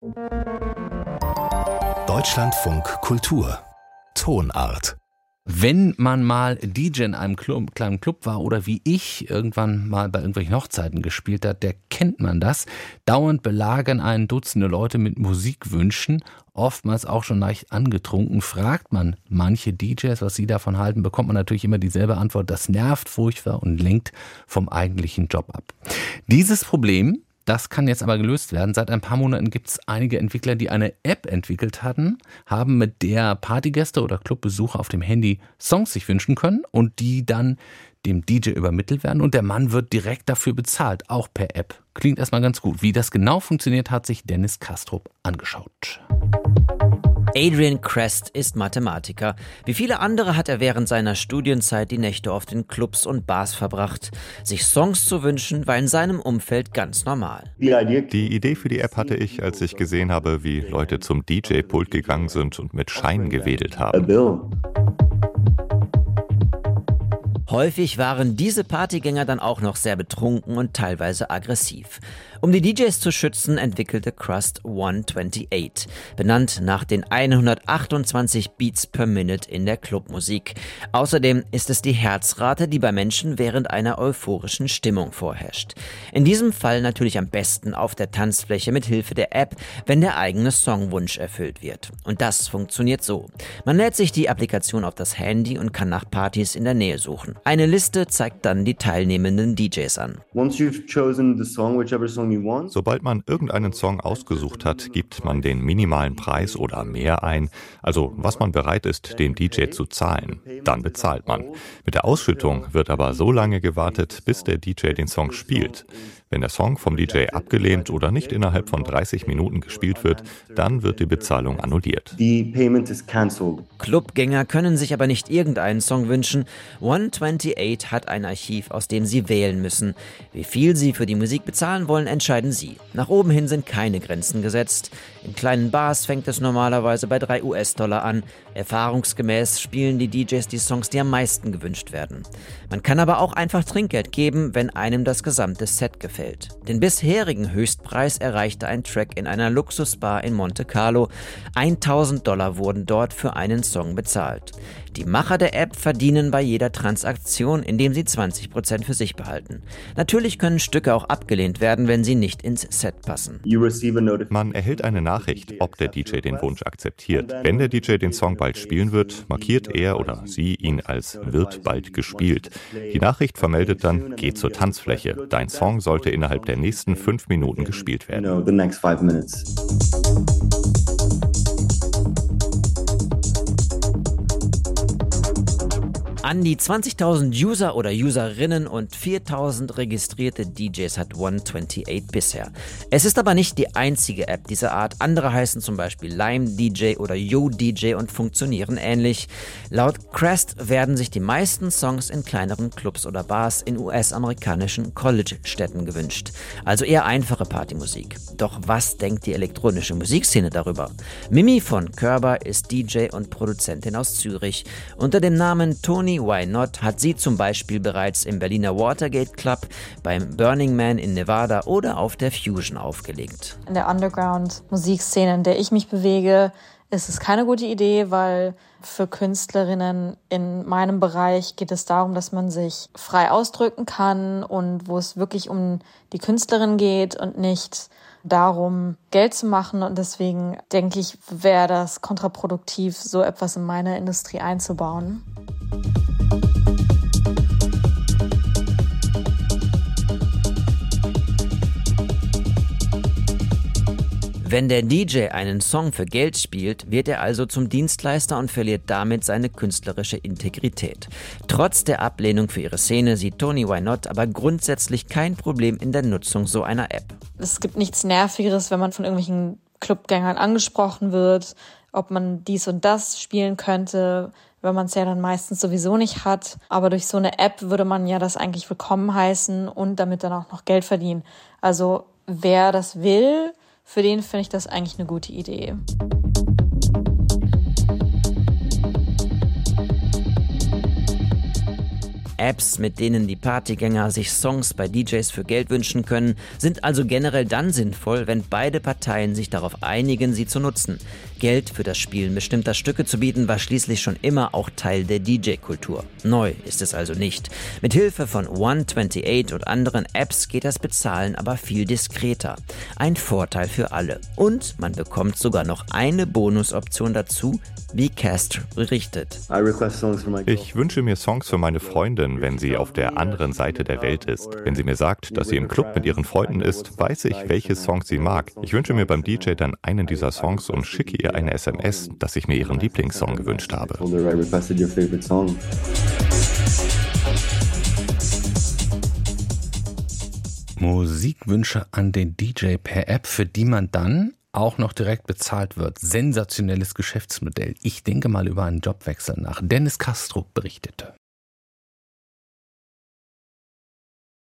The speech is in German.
Deutschlandfunk Kultur Tonart. Wenn man mal DJ in einem kleinen Club war oder wie ich irgendwann mal bei irgendwelchen Hochzeiten gespielt hat, der kennt man das. Dauernd belagern einen Dutzende Leute mit Musikwünschen, oftmals auch schon leicht angetrunken. Fragt man manche DJs, was sie davon halten, bekommt man natürlich immer dieselbe Antwort: Das nervt furchtbar und lenkt vom eigentlichen Job ab. Dieses Problem, das kann jetzt aber gelöst werden. Seit ein paar Monaten gibt es einige Entwickler, die eine App entwickelt haben, mit der Partygäste oder Clubbesucher auf dem Handy Songs sich wünschen können und die dann dem DJ übermittelt werden und der Mann wird direkt dafür bezahlt, auch per App. Klingt erstmal ganz gut. Wie das genau funktioniert, hat sich Dennis Kastrup angeschaut. Adrian Crest ist Mathematiker. Wie viele andere hat er während seiner Studienzeit die Nächte oft in Clubs und Bars verbracht. Sich Songs zu wünschen, war in seinem Umfeld ganz normal. Die Idee für die App hatte ich, als ich gesehen habe, wie Leute zum DJ-Pult gegangen sind und mit Scheinen gewedelt haben. Häufig waren diese Partygänger dann auch noch sehr betrunken und teilweise aggressiv. Um die DJs zu schützen, entwickelte Crest 128, benannt nach den 128 Beats per Minute in der Clubmusik. Außerdem ist es die Herzrate, die bei Menschen während einer euphorischen Stimmung vorherrscht. In diesem Fall natürlich am besten auf der Tanzfläche mit Hilfe der App, wenn der eigene Songwunsch erfüllt wird. Und das funktioniert so. Man lädt sich die Applikation auf das Handy und kann nach Partys in der Nähe suchen. Eine Liste zeigt dann die teilnehmenden DJs an. Sobald man irgendeinen Song ausgesucht hat, gibt man den minimalen Preis oder mehr ein, also was man bereit ist, dem DJ zu zahlen. Dann bezahlt man. Mit der Ausschüttung wird aber so lange gewartet, bis der DJ den Song spielt. Wenn der Song vom DJ abgelehnt oder nicht innerhalb von 30 Minuten gespielt wird, dann wird die Bezahlung annulliert. Clubgänger können sich aber nicht irgendeinen Song wünschen. 128 hat ein Archiv, aus dem sie wählen müssen. Wie viel sie für die Musik bezahlen wollen, entscheiden sie. Nach oben hin sind keine Grenzen gesetzt. In kleinen Bars fängt es normalerweise bei $3 an. Erfahrungsgemäß spielen die DJs die Songs, die am meisten gewünscht werden. Man kann aber auch einfach Trinkgeld geben, wenn einem das gesamte Set gefällt. Den bisherigen Höchstpreis erreichte ein Track in einer Luxusbar in Monte Carlo. $1.000 wurden dort für einen Song bezahlt. Die Macher der App verdienen bei jeder Transaktion, indem sie 20% für sich behalten. Natürlich können Stücke auch abgelehnt werden, wenn sie nicht ins Set passen. Man erhält eine Nachricht, ob der DJ den Wunsch akzeptiert. Wenn der DJ den Song bald spielen wird, markiert er oder sie ihn als „wird bald gespielt“. Die Nachricht vermeldet dann: Geh zur Tanzfläche. Dein Song sollte innerhalb der nächsten 5 Minuten gespielt werden. An die 20.000 User oder Userinnen und 4.000 registrierte DJs hat 128 bisher. Es ist aber nicht die einzige App dieser Art. Andere heißen zum Beispiel Lime DJ oder Yo DJ und funktionieren ähnlich. Laut Crest werden sich die meisten Songs in kleineren Clubs oder Bars in US-amerikanischen College-Städten gewünscht. Also eher einfache Partymusik. Doch was denkt die elektronische Musikszene darüber? Mimi von Körber ist DJ und Produzentin aus Zürich. Unter dem Namen Tony Why Not hat sie zum Beispiel bereits im Berliner Watergate Club, beim Burning Man in Nevada oder auf der Fusion aufgelegt. In der Underground-Musikszene, in der ich mich bewege, ist es keine gute Idee, weil für Künstlerinnen in meinem Bereich geht es darum, dass man sich frei ausdrücken kann und wo es wirklich um die Künstlerin geht und nicht darum, Geld zu machen. Und deswegen denke ich, wäre das kontraproduktiv, so etwas in meine Industrie einzubauen. Wenn der DJ einen Song für Geld spielt, wird er also zum Dienstleister und verliert damit seine künstlerische Integrität. Trotz der Ablehnung für ihre Szene sieht Tony Why Not aber grundsätzlich kein Problem in der Nutzung so einer App. Es gibt nichts Nervigeres, wenn man von irgendwelchen Clubgängern angesprochen wird, ob man dies und das spielen könnte, wenn man es ja dann meistens sowieso nicht hat. Aber durch so eine App würde man ja das eigentlich willkommen heißen und damit dann auch noch Geld verdienen. Also wer das will, für den finde ich das eigentlich eine gute Idee. Apps, mit denen die Partygänger sich Songs bei DJs für Geld wünschen können, sind also generell dann sinnvoll, wenn beide Parteien sich darauf einigen, sie zu nutzen. Geld für das Spielen bestimmter Stücke zu bieten, war schließlich schon immer auch Teil der DJ-Kultur. Neu ist es also nicht. Mit Hilfe von 128 und anderen Apps geht das Bezahlen aber viel diskreter. Ein Vorteil für alle. Und man bekommt sogar noch eine Bonusoption dazu, wie Cast berichtet. Ich wünsche mir Songs für meine Freundin, wenn sie auf der anderen Seite der Welt ist. Wenn sie mir sagt, dass sie im Club mit ihren Freunden ist, weiß ich, welche Songs sie mag. Ich wünsche mir beim DJ dann einen dieser Songs und schicke ihr eine SMS, dass ich mir ihren Lieblingssong gewünscht habe. Musikwünsche an den DJ per App, für die man dann auch noch direkt bezahlt wird. Sensationelles Geschäftsmodell. Ich denke mal über einen Jobwechsel nach. Dennis Kastrup berichtete.